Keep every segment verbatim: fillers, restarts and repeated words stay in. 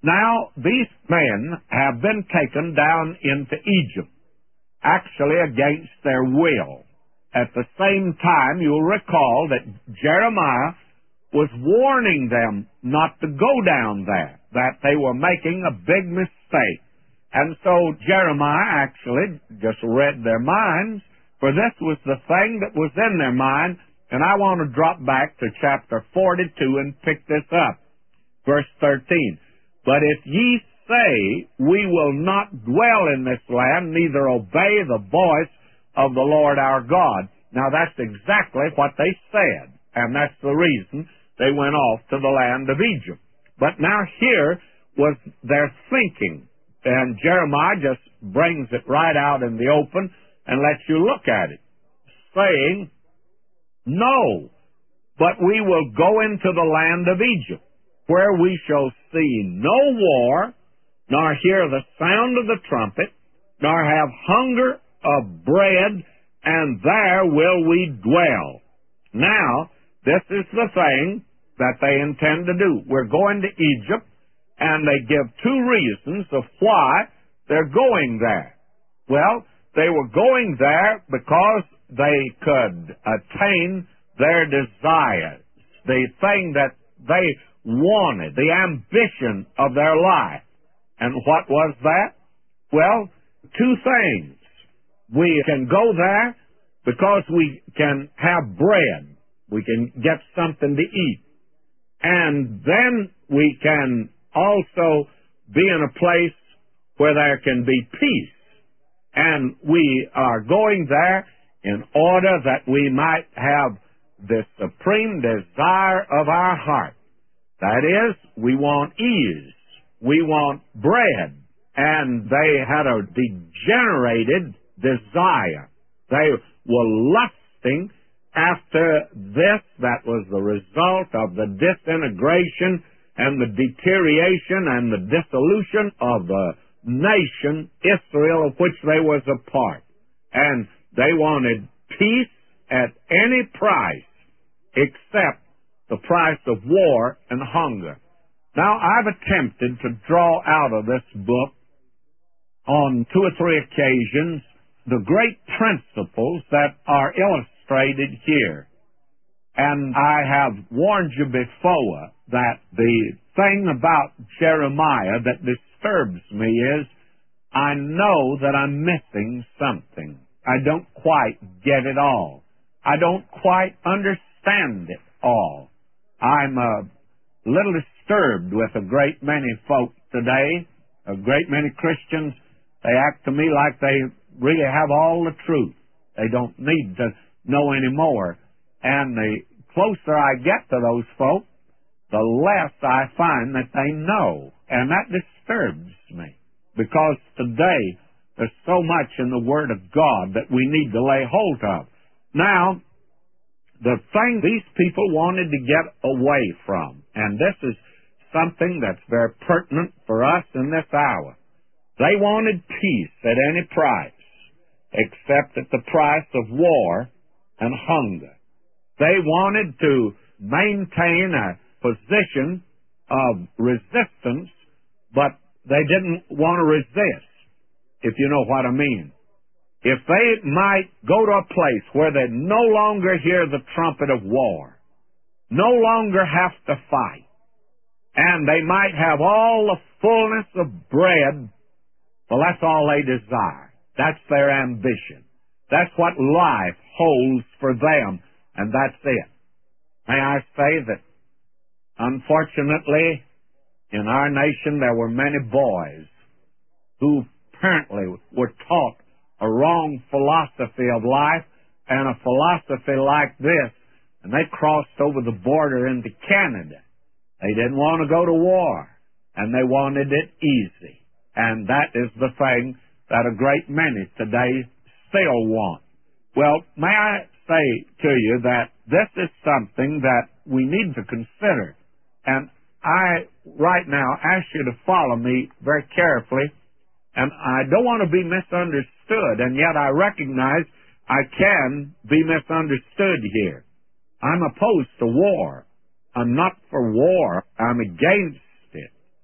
Now, these men have been taken down into Egypt, actually against their will. At the same time, you'll recall that Jeremiah was warning them not to go down there, that they were making a big mistake. And so Jeremiah actually just read their minds, for this was the thing that was in their mind. And I want to drop back to chapter forty-two and pick this up. Verse thirteen. But if ye say, we will not dwell in this land, neither obey the voice of the Lord our God. Now that's exactly what they said, and that's the reason they went off to the land of Egypt. But now here was their thinking, and Jeremiah just brings it right out in the open and lets you look at it, saying, no, but we will go into the land of Egypt, where we shall see no war, nor hear the sound of the trumpet, nor have hunger of bread, and there will we dwell. Now, this is the thing that they intend to do. We're going to Egypt, and they give two reasons of why they're going there. Well, they were going there because they could attain their desires, the thing that they wanted, the ambition of their life. And what was that? Well, two things. We can go there because we can have bread. We can get something to eat. And then we can also be in a place where there can be peace. And we are going there in order that we might have the supreme desire of our heart. That is, we want ease. We want bread. And they had a degenerated desire. They were lusting after this. That was the result of the disintegration and the deterioration and the dissolution of the nation, Israel, of which they was a part. And they wanted peace at any price except the price of war and hunger. Now, I've attempted to draw out of this book on two or three occasions the great principles that are illustrated here. And I have warned you before that the thing about Jeremiah that disturbs me is I know that I'm missing something. I don't quite get it all. I don't quite understand it all. I'm a little disturbed with a great many folk today, a great many Christians. They act to me like they really have all the truth. They don't need to know any more. And the closer I get to those folk, the less I find that they know. And that disturbs me. Because today, there's so much in the Word of God that we need to lay hold of. Now, the thing these people wanted to get away from, and this is something that's very pertinent for us in this hour. They wanted peace at any price, except at the price of war and hunger. They wanted to maintain a position of resistance, but they didn't want to resist, if you know what I mean. If they might go to a place where they no longer hear the trumpet of war, no longer have to fight, and they might have all the fullness of bread, well, that's all they desire. That's their ambition. That's what life holds for them, and that's it. May I say that, unfortunately, in our nation there were many boys who apparently were taught a wrong philosophy of life and a philosophy like this, and they crossed over the border into Canada. They didn't want to go to war, and they wanted it easy. And that is the thing that a great many today still want. Well, may I say to you that this is something that we need to consider. And I, right now, ask you to follow me very carefully. And I don't want to be misunderstood, and yet I recognize I can be misunderstood here. I'm opposed to war. I'm not for war. I'm against it.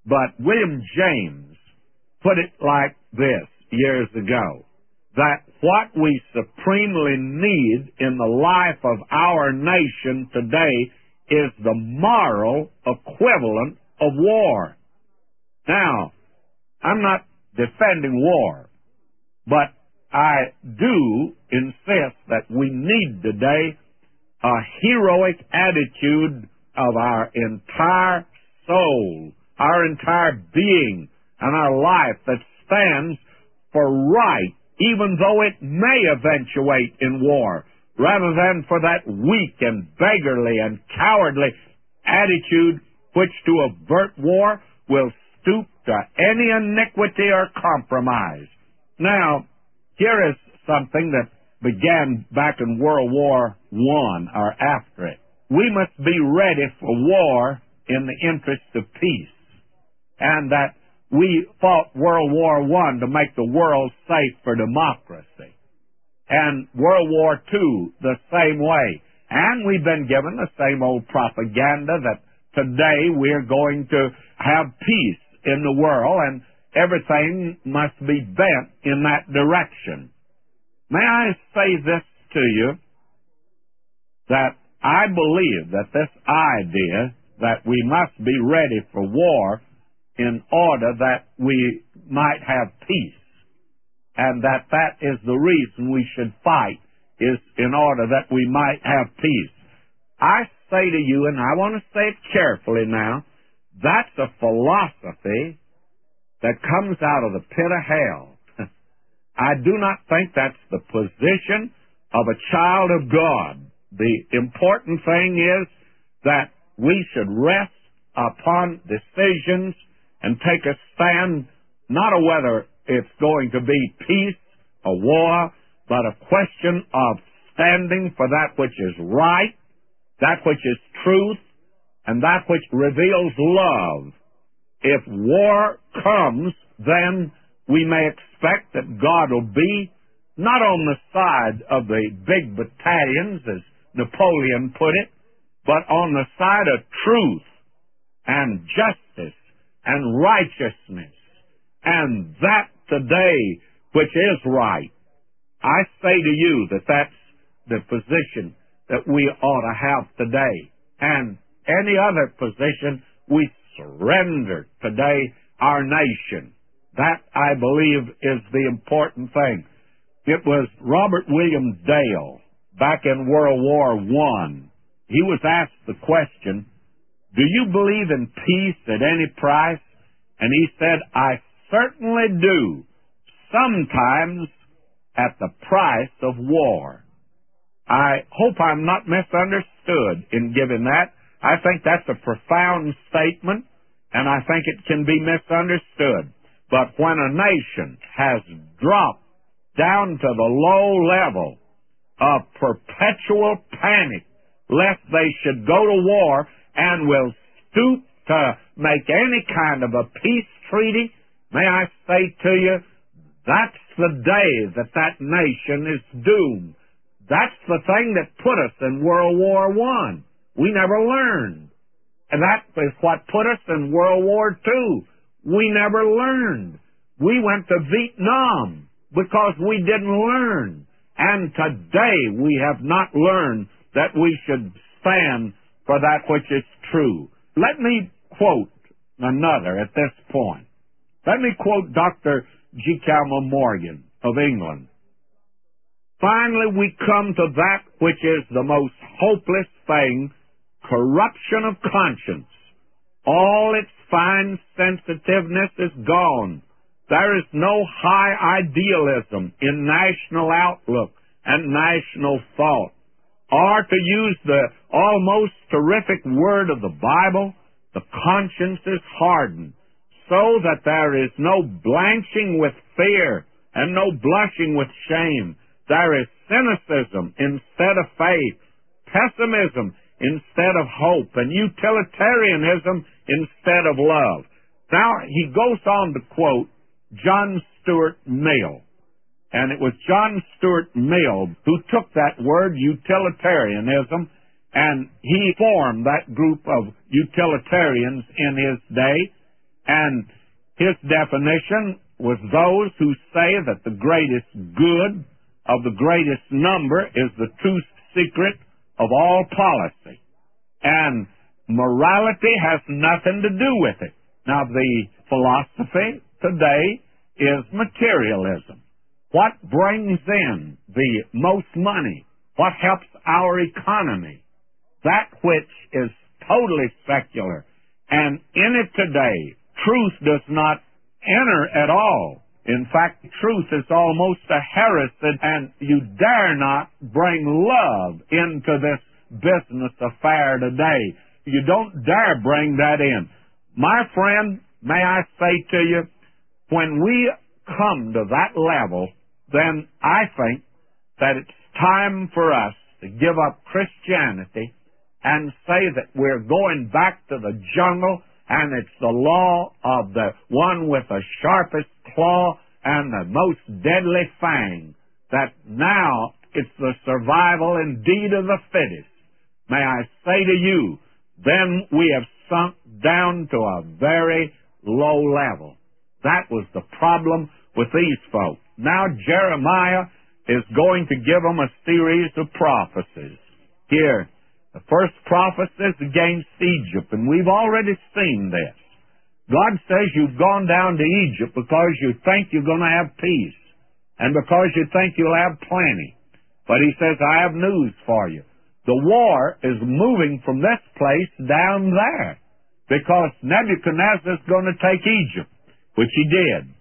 But William James put it like this years ago, that what we supremely need in the life of our nation today is the moral equivalent of war. Now, I'm not defending war, but I do insist that we need today a heroic attitude of our entire soul, our entire being, and our life that stands for right, even though it may eventuate in war, rather than for that weak and beggarly and cowardly attitude which, to avert war, will stoop to any iniquity or compromise. Now, here is something that began back in World War One or after it. We must be ready for war in the interest of peace, and that we fought World War One to make the world safe for democracy, and World War Two the same way. And we've been given the same old propaganda that today we're going to have peace in the world and everything must be bent in that direction. May I say this to you, that I believe that this idea that we must be ready for war in order that we might have peace, and that that is the reason we should fight, is in order that we might have peace. I say to you, and I want to say it carefully now, that's a philosophy that comes out of the pit of hell. I do not think that's the position of a child of God. The important thing is that we should rest upon decisions and take a stand, not of whether it's going to be peace or war, but a question of standing for that which is right, that which is truth, and that which reveals love. If war comes, then we may expect that God will be not on the side of the big battalions, as Napoleon put it, but on the side of truth and justice and righteousness, and that today which is right. I say to you that that's the position that we ought to have today. And any other position, we surrender today our nation. That, I believe, is the important thing. It was Robert William Dale, back in World War One. He was asked the question, do you believe in peace at any price? And he said, I certainly do, sometimes at the price of war. I hope I'm not misunderstood in giving that. I think that's a profound statement, and I think it can be misunderstood. But when a nation has dropped down to the low level of perpetual panic, lest they should go to war, and will stoop to make any kind of a peace treaty, may I say to you, that's the day that that nation is doomed. That's the thing that put us in World War One. We never learned. And that is what put us in World War Two. We never learned. We went to Vietnam because we didn't learn. And today we have not learned that we should stand for that which is true. Let me quote another at this point. Let me quote Doctor G. Calma Morgan of England. Finally, we come to that which is the most hopeless thing, corruption of conscience. All its fine sensitiveness is gone. There is no high idealism in national outlook and national thought. Or, to use the almost terrific word of the Bible, the conscience is hardened, so that there is no blanching with fear and no blushing with shame. There is cynicism instead of faith, pessimism instead of hope, and utilitarianism instead of love. Now, he goes on to quote John Stuart Mill. And it was John Stuart Mill who took that word, utilitarianism, and he formed that group of utilitarians in his day. And his definition was those who say that the greatest good of the greatest number is the true secret of all policy. And morality has nothing to do with it. Now, the philosophy today is materialism. What brings in the most money? What helps our economy? That which is totally secular. And in it today, truth does not enter at all. In fact, truth is almost a heresy, and you dare not bring love into this business affair today. You don't dare bring that in. My friend, may I say to you, when we come to that level, then I think that it's time for us to give up Christianity and say that we're going back to the jungle, and it's the law of the one with the sharpest claw and the most deadly fang, that now it's the survival indeed of the fittest. May I say to you, then we have sunk down to a very low level. That was the problem with these folks. Now Jeremiah is going to give them a series of prophecies. Here, the first prophecy is against Egypt, and we've already seen this. God says you've gone down to Egypt because you think you're going to have peace, and because you think you'll have plenty. But he says, I have news for you. The war is moving from this place down there, because Nebuchadnezzar is going to take Egypt, which he did.